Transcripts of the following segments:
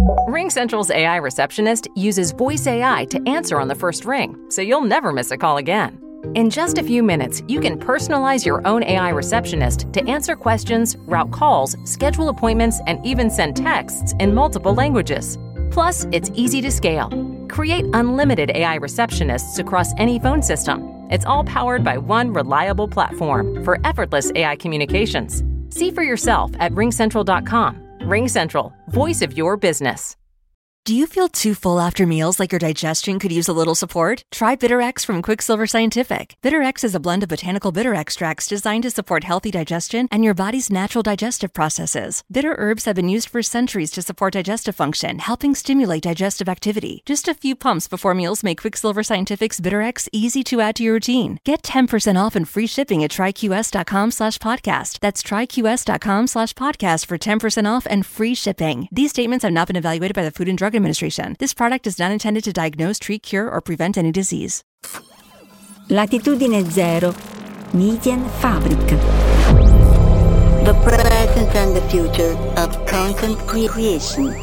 RingCentral's AI receptionist uses voice AI to answer on the first ring, so you'll never miss a call again. In just a few minutes, you can personalize your own AI receptionist to answer questions, route calls, schedule appointments, and even send texts in multiple languages. Plus, it's easy to scale. Create unlimited AI receptionists across any phone system. It's all powered by one reliable platform for effortless AI communications. See for yourself at ringcentral.com. RingCentral, voice of your business. Do you feel too full after meals, like your digestion could use a little support? Try BitterX from Quicksilver Scientific. BitterX is a blend of botanical bitter extracts designed to support healthy digestion and your body's natural digestive processes. Bitter herbs have been used for centuries to support digestive function, helping stimulate digestive activity. Just a few pumps before meals make Quicksilver Scientific's BitterX easy to add to your routine. Get 10% off and free shipping at tryqs.com/podcast. That's tryqs.com/podcast for 10% off and free shipping. These statements have not been evaluated by the Food and Drug Administration. This product is not intended to diagnose, treat, cure, or prevent any disease. Latitudine Zero, Median Fabric. The present and the future of content creation.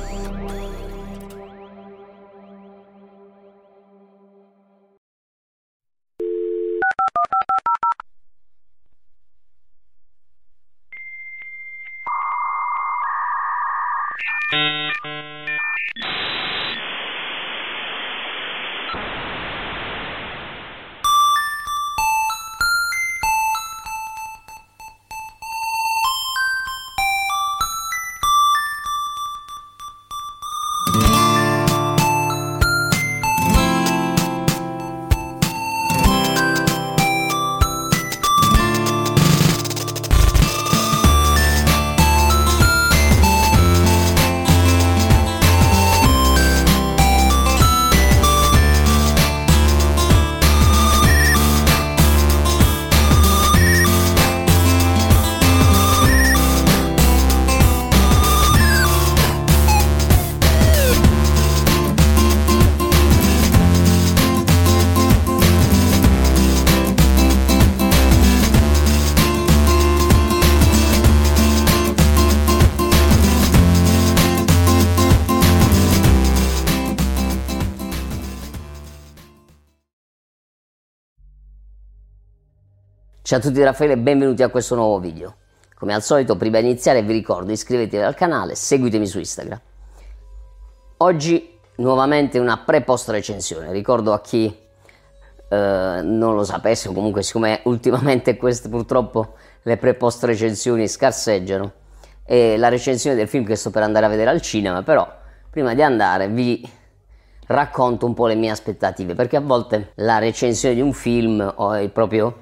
Ciao a tutti da Raffaele e benvenuti a questo nuovo video. Come al solito, prima di iniziare vi ricordo iscrivetevi al canale, seguitemi su Instagram. Oggi nuovamente una pre-post recensione. Ricordo a chi non lo sapesse, o comunque siccome ultimamente queste purtroppo le pre-post recensioni scarseggiano, e la recensione del film che sto per andare a vedere al cinema, però prima di andare vi racconto un po' le mie aspettative, perché a volte la recensione di un film o il proprio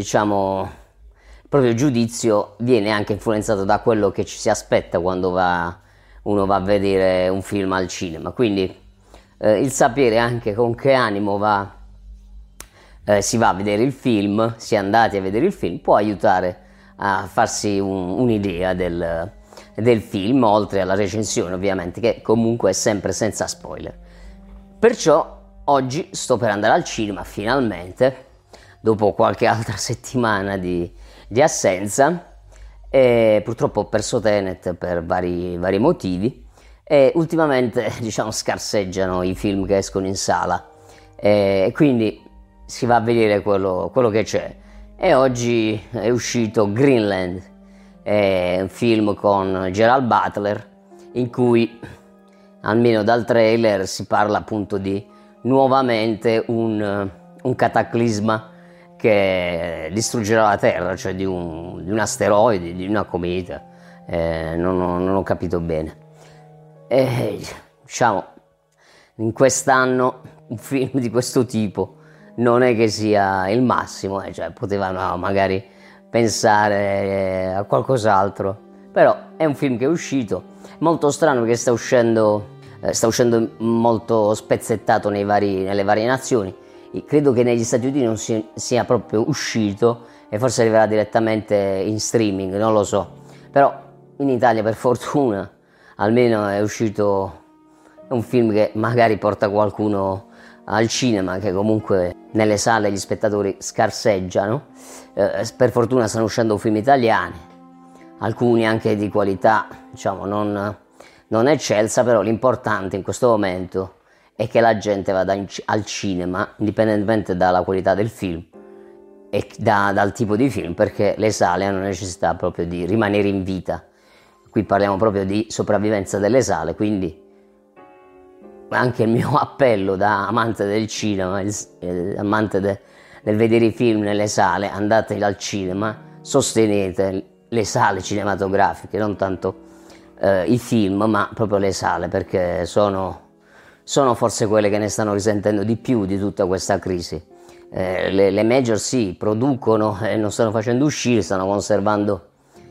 giudizio viene anche influenzato da quello che ci si aspetta quando uno va a vedere un film al cinema. Quindi il sapere anche con che animo si va a vedere il film, si è andati a vedere il film, può aiutare a farsi un'idea del film, oltre alla recensione ovviamente, che comunque è sempre senza spoiler. Perciò oggi sto per andare al cinema finalmente, dopo qualche altra settimana di assenza, e purtroppo ho perso Tenet per vari motivi, e ultimamente scarseggiano i film che escono in sala, e quindi si va a vedere quello che c'è. E oggi è uscito Greenland, un film con Gerald Butler, in cui almeno dal trailer si parla appunto di nuovamente un cataclisma che distruggerà la Terra, cioè di un asteroide, di una cometa, non ho capito bene. In quest'anno un film di questo tipo non è che sia il massimo, cioè potevano magari pensare a qualcos'altro, però è un film che è uscito, molto strano perché sta uscendo molto spezzettato nelle varie nazioni. Credo che negli Stati Uniti non sia proprio uscito e forse arriverà direttamente in streaming, non lo so, però in Italia per fortuna almeno è uscito un film che magari porta qualcuno al cinema, che comunque nelle sale gli spettatori scarseggiano. Per fortuna stanno uscendo film italiani, alcuni anche di qualità, non non è eccelsa, però l'importante in questo momento è che la gente vada al cinema, indipendentemente dalla qualità del film e dal tipo di film, perché le sale hanno necessità proprio di rimanere in vita. Qui parliamo proprio di sopravvivenza delle sale, quindi anche il mio appello da amante del cinema, amante del vedere i film nelle sale: andate al cinema, sostenete le sale cinematografiche, non tanto i film, ma proprio le sale, perché sono forse quelle che ne stanno risentendo di più di tutta questa crisi. Le major sì, producono e non stanno facendo uscire, stanno conservando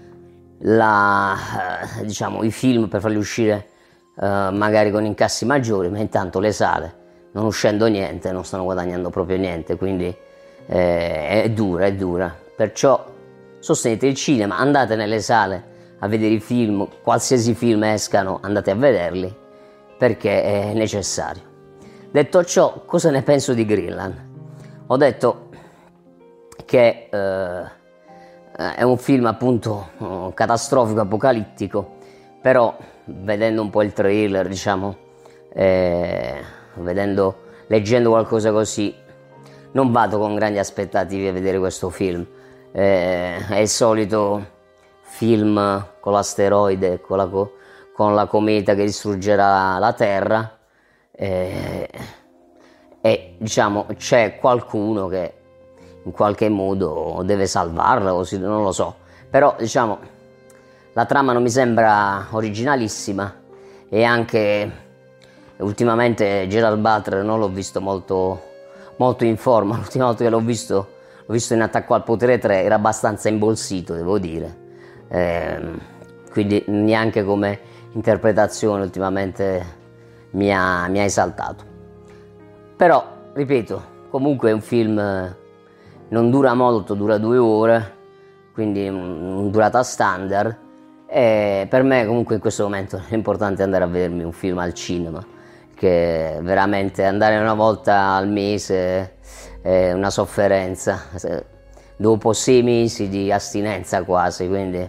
i film per farli uscire magari con incassi maggiori, ma intanto le sale, non uscendo niente, non stanno guadagnando proprio niente, quindi è dura. Perciò sostenete il cinema, andate nelle sale a vedere i film, qualsiasi film escano, andate a vederli, perché è necessario. Detto ciò, cosa ne penso di Greenland? Ho detto che è un film appunto catastrofico, apocalittico, però vedendo un po' il trailer, leggendo qualcosa così, non vado con grandi aspettative a vedere questo film. È il solito film con l'asteroide, con la cometa che distruggerà la Terra, e c'è qualcuno che in qualche modo deve salvarla, non lo so, però la trama non mi sembra originalissima, e anche ultimamente Gerard Butler non l'ho visto molto in forma. L'ultima volta che l'ho visto in Attacco al Potere 3, era abbastanza imbolsito, devo dire, quindi neanche come interpretazione ultimamente mi ha esaltato. Però, ripeto, comunque è un film, non dura molto, dura 2 ore, quindi durata standard, e per me comunque in questo momento è importante andare a vedermi un film al cinema, che veramente andare una volta al mese è una sofferenza, dopo 6 mesi di astinenza quasi, quindi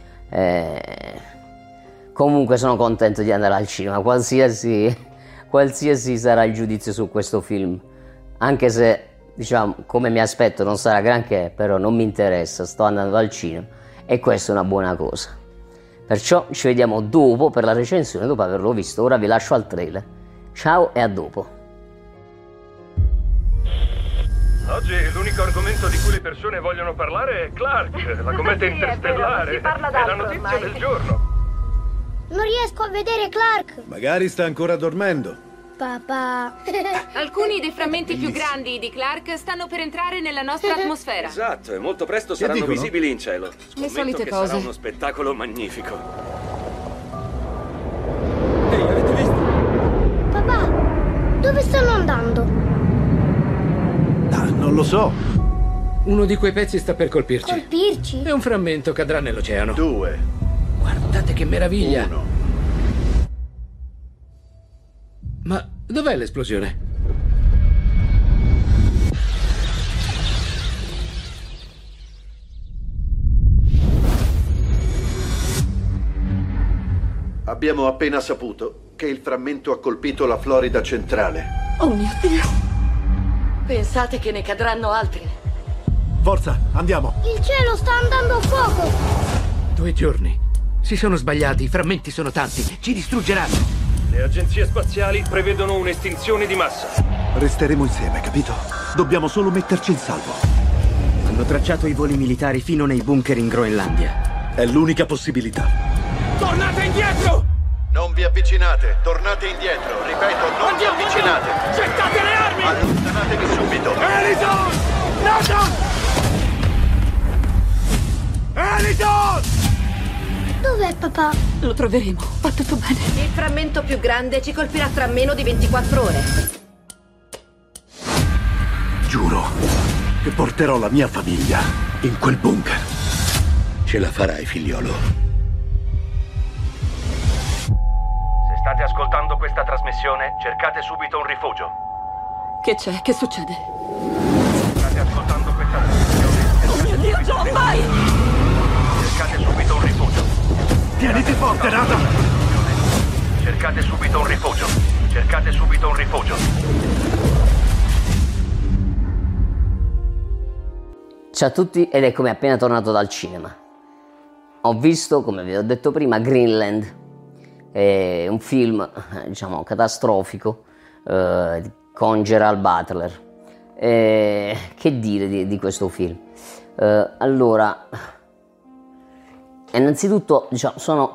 comunque sono contento di andare al cinema, qualsiasi sarà il giudizio su questo film, anche se come mi aspetto non sarà granché, però non mi interessa, sto andando al cinema e questa è una buona cosa. Perciò ci vediamo dopo per la recensione, dopo averlo visto. Ora vi lascio al trailer. Ciao e a dopo. Oggi l'unico argomento di cui le persone vogliono parlare è Clark, la cometa interstellare. È la notizia del giorno. Non riesco a vedere Clark. Magari sta ancora dormendo. Papà. Alcuni dei frammenti più grandi di Clark stanno per entrare nella nostra atmosfera. Esatto, e molto presto saranno visibili in cielo. Le solite cose. Sarà uno spettacolo magnifico. Ehi, avete visto? Papà, dove stanno andando? Ah, non lo so. Uno di quei pezzi sta per colpirci. Colpirci? E un frammento cadrà nell'oceano. 2. Guardate che meraviglia. 1. Ma dov'è l'esplosione? Abbiamo appena saputo che il frammento ha colpito la Florida centrale. Oh mio Dio! Pensate che ne cadranno altri? Forza, andiamo. Il cielo sta andando a fuoco. 2 giorni. Si sono sbagliati, i frammenti sono tanti. Ci distruggeranno. Le agenzie spaziali prevedono un'estinzione di massa. Resteremo insieme, capito? Dobbiamo solo metterci in salvo. Hanno tracciato i voli militari fino nei bunker in Groenlandia. È l'unica possibilità. Tornate indietro! Non vi avvicinate, tornate indietro. Ripeto, non vi avvicinate. Gettate le armi! Allontanatevi subito. Eliton! Nathan! Eliton! Dov'è papà? Lo troveremo, va tutto bene. Il frammento più grande ci colpirà tra meno di 24 ore. Giuro che porterò la mia famiglia in quel bunker. Ce la farai, figliolo. Se state ascoltando questa trasmissione, cercate subito un rifugio. Che c'è? Che succede? Se state ascoltando questa trasmissione... Oh mio Dio, John, vai! Cercate subito un rifugio. Tieniti forte, Nathan! Cercate subito un rifugio. Cercate subito un rifugio. Ciao a tutti ed eccomi appena tornato dal cinema. Ho visto, come vi ho detto prima, Greenland, un film, diciamo, catastrofico, con Gerald Butler. Che dire di questo film? Allora, innanzitutto, diciamo, sono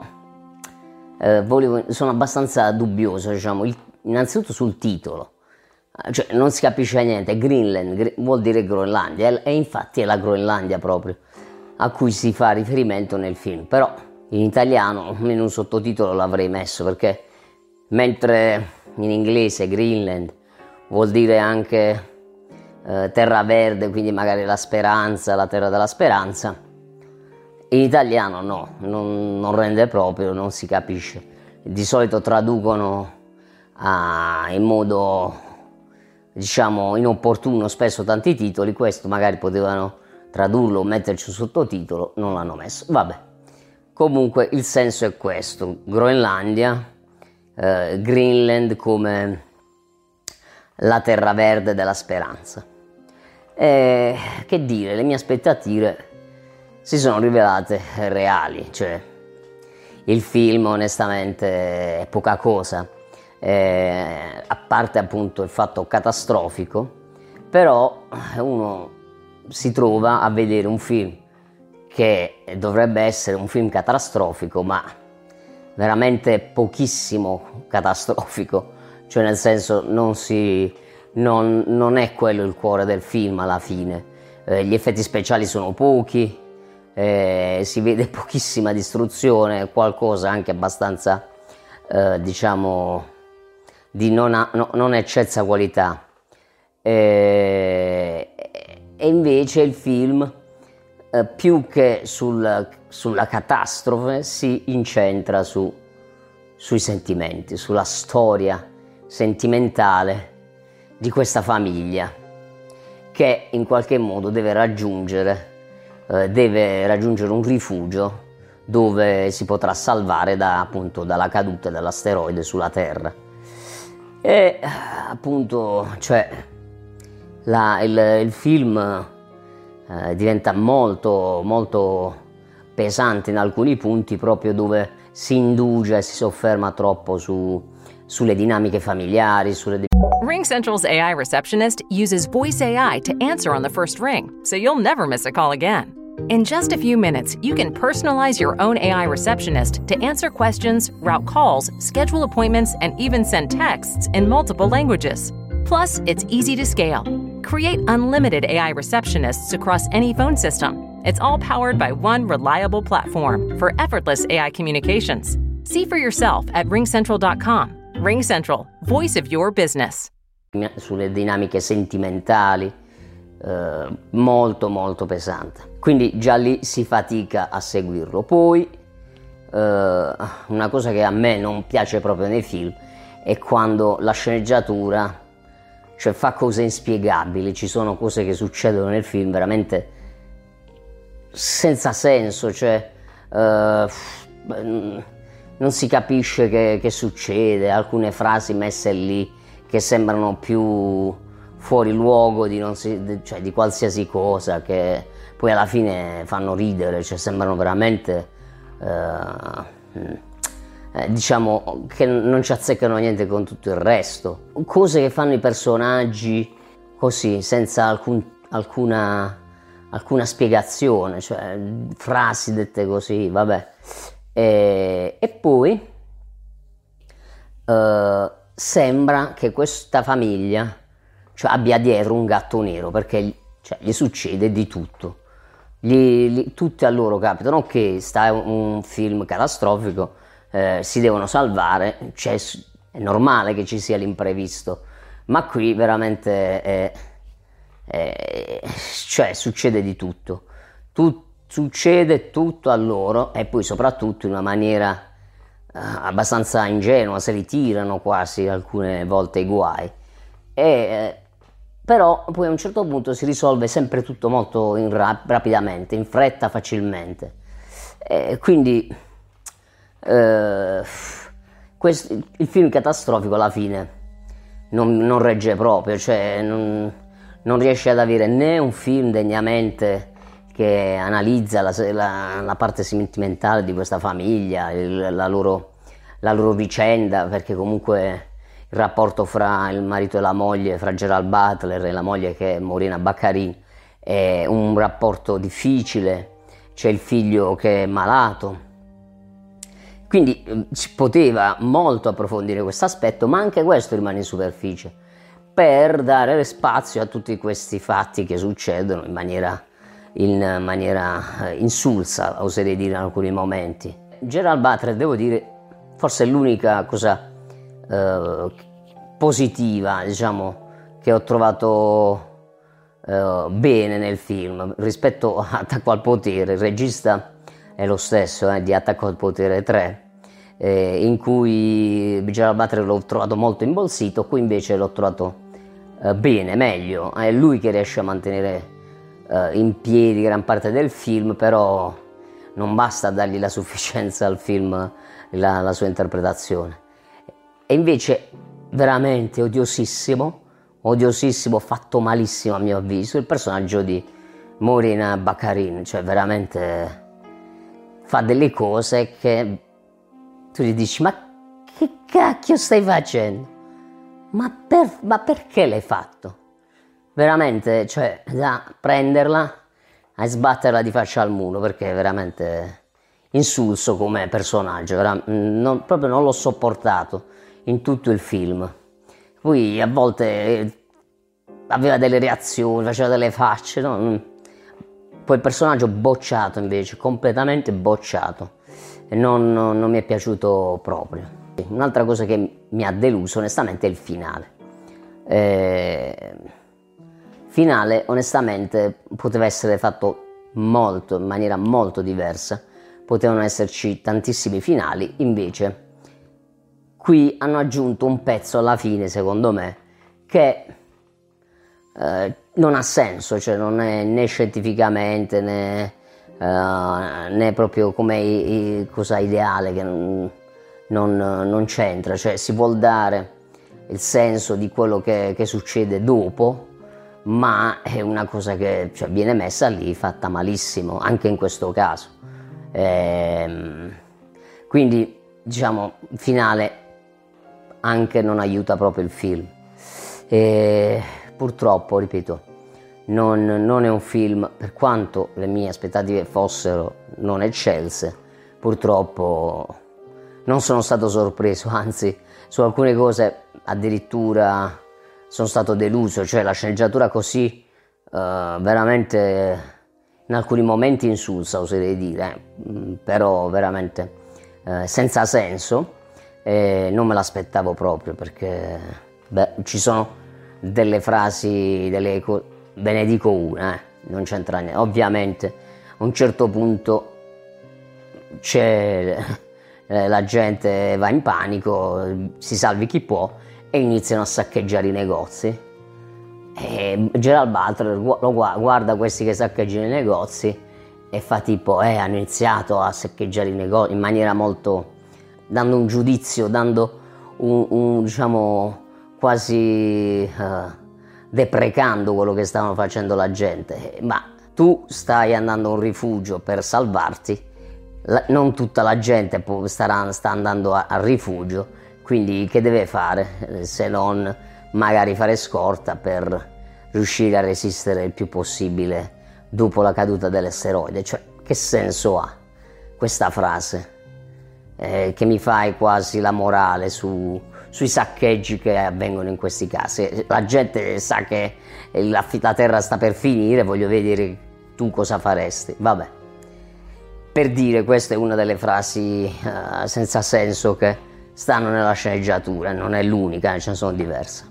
abbastanza dubbioso, diciamo, innanzitutto sul titolo. Cioè, non si capisce niente. Greenland vuol dire Groenlandia, e infatti è la Groenlandia proprio a cui si fa riferimento nel film. Però in italiano almeno un sottotitolo l'avrei messo, perché mentre in inglese Greenland vuol dire anche terra verde, quindi magari la speranza, la terra della speranza, in italiano no, non rende proprio, non si capisce. Di solito traducono in modo, diciamo, inopportuno spesso tanti titoli. Questo magari potevano tradurlo o metterci un sottotitolo, non l'hanno messo. Vabbè, comunque il senso è questo: Groenlandia, Greenland come la terra verde della speranza. Che dire, le mie aspettative si sono rivelate reali, cioè il film onestamente è poca cosa, a parte appunto il fatto catastrofico. Però uno si trova a vedere un film che dovrebbe essere un film catastrofico, ma veramente pochissimo catastrofico, cioè nel senso non è quello il cuore del film alla fine. Gli effetti speciali sono pochi, si vede pochissima distruzione, qualcosa anche abbastanza diciamo di non eccelsa qualità, e invece il film più che sulla catastrofe si incentra sui sentimenti, sulla storia sentimentale di questa famiglia che in qualche modo deve raggiungere un rifugio dove si potrà salvare appunto dalla caduta dell'asteroide sulla Terra. E appunto, cioè, il film diventa molto molto pesante in alcuni punti, proprio dove si indugia e si sofferma troppo sulle dinamiche familiari, RingCentral's AI receptionist uses voice AI to answer on the first ring, so you'll never miss a call again. In just a few minutes, you can personalize your own AI receptionist to answer questions, route calls, schedule appointments, and even send texts in multiple languages. Plus, it's easy to scale. Create unlimited AI receptionists across any phone system. It's all powered by one reliable platform for effortless AI communications. See for yourself at ringcentral.com. RingCentral, voice of your business. Sulle dinamiche sentimentali, molto molto pesante, quindi già lì si fatica a seguirlo. Poi una cosa che a me non piace proprio nei film è quando la sceneggiatura, cioè, fa cose inspiegabili. Ci sono cose che succedono nel film veramente senza senso, cioè non si capisce che succede, alcune frasi messe lì che sembrano più fuori luogo di qualsiasi cosa, che poi alla fine fanno ridere, cioè sembrano veramente diciamo che non ci azzeccano niente con tutto il resto. Cose che fanno i personaggi così, senza alcuna spiegazione, cioè frasi dette così, vabbè. E poi sembra che questa famiglia, cioè, abbia dietro un gatto nero, perché gli succede di tutto. Tutti a loro capitano che sta un film catastrofico, si devono salvare, è normale che ci sia l'imprevisto, ma qui veramente cioè succede di tutto. Succede tutto a loro, e poi soprattutto in una maniera abbastanza ingenua, se li tirano quasi alcune volte i guai, però poi a un certo punto si risolve sempre tutto molto rapidamente, in fretta, facilmente, quindi il film catastrofico alla fine non regge proprio, cioè non riesce ad avere né un film degnamente che analizza la parte sentimentale di questa famiglia, la loro vicenda, perché comunque il rapporto fra il marito e la moglie, fra Gerald Butler e la moglie che è Morena Baccarin, è un rapporto difficile, c'è il figlio che è malato, quindi si poteva molto approfondire questo aspetto, ma anche questo rimane in superficie per dare spazio a tutti questi fatti che succedono in maniera insulsa, oserei dire in alcuni momenti. Gerald Butler, devo dire, forse è l'unica cosa positiva, diciamo, che ho trovato bene nel film rispetto a Attacco al potere. Il regista è lo stesso di Attacco al potere 3, in cui Gerald Butler l'ho trovato molto imbolsito, qui invece l'ho trovato bene, meglio. È lui che riesce a mantenere in piedi gran parte del film, però non basta dargli la sufficienza al film, la sua interpretazione. E invece veramente odiosissimo, fatto malissimo a mio avviso, il personaggio di Morena Baccarin, cioè veramente fa delle cose che tu gli dici: ma che cacchio stai facendo? Ma perché l'hai fatto? Veramente, cioè, da prenderla e sbatterla di faccia al muro, perché è veramente insulso come personaggio, proprio non l'ho sopportato in tutto il film. Poi a volte aveva delle reazioni, faceva delle facce, no? Poi il personaggio bocciato invece, completamente bocciato, e non mi è piaciuto proprio. Un'altra cosa che mi ha deluso onestamente è il finale. Finale onestamente poteva essere fatto in maniera molto diversa, potevano esserci tantissimi finali, invece qui hanno aggiunto un pezzo alla fine, secondo me, che non ha senso, cioè non è né scientificamente né proprio come cosa ideale, che non c'entra, cioè si vuol dare il senso di quello che succede dopo, ma è una cosa che viene messa lì fatta malissimo, anche in questo caso. Quindi diciamo il finale anche non aiuta proprio il film. Purtroppo, ripeto, non è un film, per quanto le mie aspettative fossero non eccelse, purtroppo non sono stato sorpreso, anzi su alcune cose addirittura sono stato deluso, cioè la sceneggiatura così veramente in alcuni momenti insulsa, oserei dire, però veramente senza senso, non me l'aspettavo proprio, perché ci sono delle frasi, ve ne dico una, non c'entra niente, ovviamente a un certo punto la gente va in panico, si salvi chi può, e iniziano a saccheggiare i negozi. E Gerald Butler guarda questi che saccheggiano i negozi e fa tipo hanno iniziato a saccheggiare i negozi in maniera molto, dando un giudizio, dando un diciamo quasi deprecando quello che stavano facendo la gente. Ma tu stai andando a un rifugio per salvarti, non tutta la gente sta andando al rifugio, quindi che deve fare se non magari fare scorta per riuscire a resistere il più possibile dopo la caduta dell'asteroide? Cioè, che senso ha questa frase che mi fai quasi la morale sui saccheggi che avvengono in questi casi? La gente sa che la terra sta per finire, voglio vedere tu cosa faresti. Vabbè, per dire, questa è una delle frasi senza senso che stanno nella sceneggiatura, non è l'unica, ce ne sono diverse.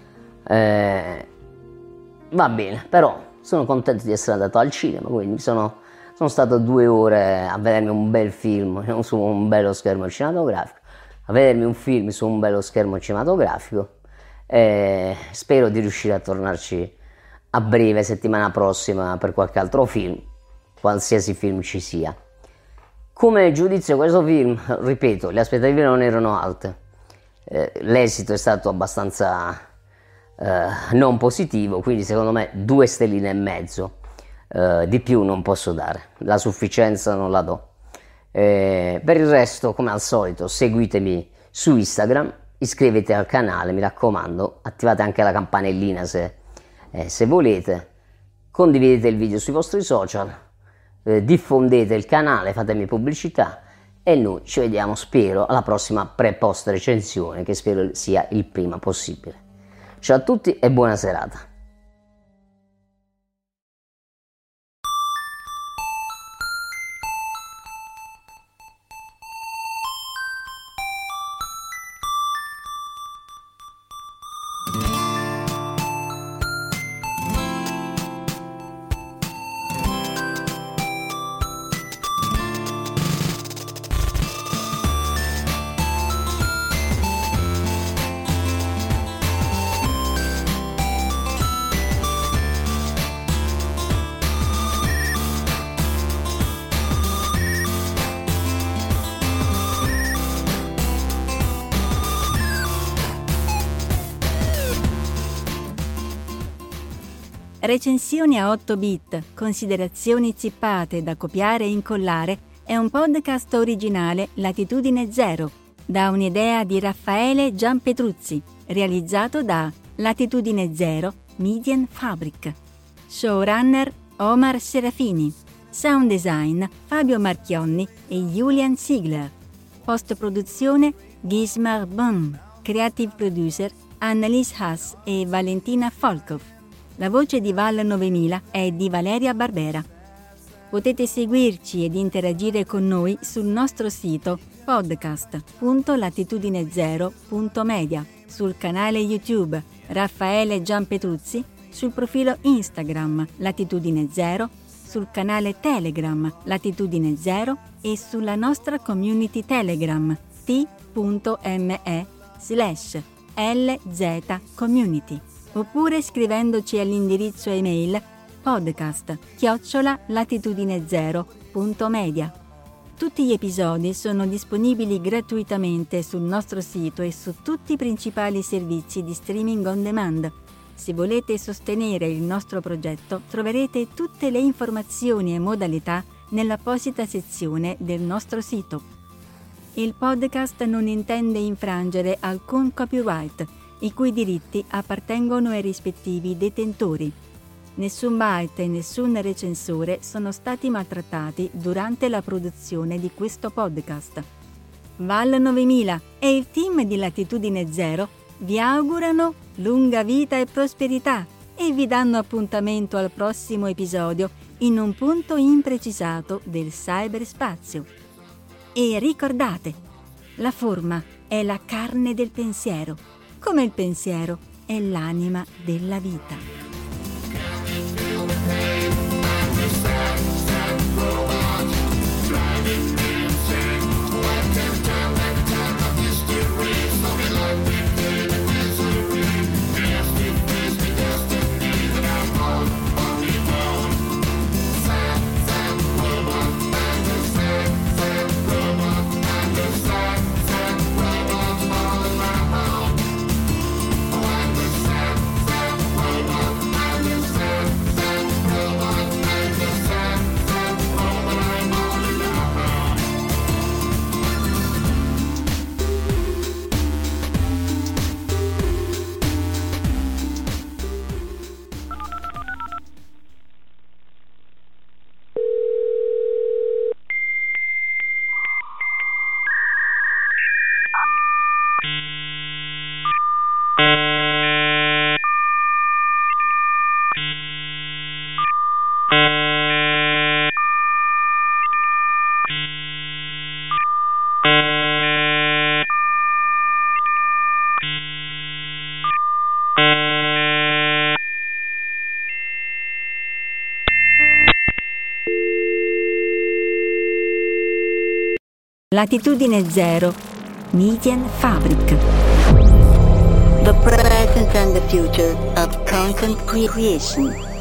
Va bene, però sono contento di essere andato al cinema, quindi sono stato 2 ore a vedermi un bel film su un bello schermo cinematografico, a vedermi un film su un bello schermo cinematografico, e spero di riuscire a tornarci a breve, settimana prossima, per qualche altro film, qualsiasi film ci sia. Come giudizio questo film, ripeto, le aspettative non erano alte, l'esito è stato abbastanza non positivo, quindi secondo me 2 stelline e mezzo, di più non posso dare, la sufficienza non la do. Per il resto, come al solito, seguitemi su Instagram, iscrivetevi al canale, mi raccomando, attivate anche la campanellina se volete, condividete il video sui vostri social, diffondete il canale, fatemi pubblicità e noi ci vediamo, spero, alla prossima pre-post recensione, che spero sia il prima possibile. Ciao a tutti e buona serata. Recensioni a 8 bit, considerazioni zippate da copiare e incollare è un podcast originale Latitudine Zero, da un'idea di Raffaele Gianpetruzzi, realizzato da Latitudine Zero Media Fabric. Showrunner Omar Serafini. Sound design Fabio Marchionni e Julian Ziegler. Post-produzione Gismar Bum. Creative producer Annalise Haas e Valentina Volkov. La voce di Val 9000 è di Valeria Barbera. Potete seguirci ed interagire con noi sul nostro sito podcast.latitudinezero.media, sul canale YouTube Raffaele Gianpetruzzi, sul profilo Instagram Latitudine Zero, sul canale Telegram Latitudine Zero e sulla nostra community Telegram t.me/LZCommunity. Oppure scrivendoci all'indirizzo email podcast@latitudinezero.media. Tutti gli episodi sono disponibili gratuitamente sul nostro sito e su tutti i principali servizi di streaming on demand. Se volete sostenere il nostro progetto, troverete tutte le informazioni e modalità nell'apposita sezione del nostro sito. Il podcast non intende infrangere alcun copyright, i cui diritti appartengono ai rispettivi detentori. Nessun byte e nessun recensore sono stati maltrattati durante la produzione di questo podcast. Val 9000 e il team di Latitudine Zero vi augurano lunga vita e prosperità e vi danno appuntamento al prossimo episodio in un punto imprecisato del cyberspazio. E ricordate, la forma è la carne del pensiero, come il pensiero è l'anima della vita. Latitudine Zero Media Fabric. The present and the future of content creation.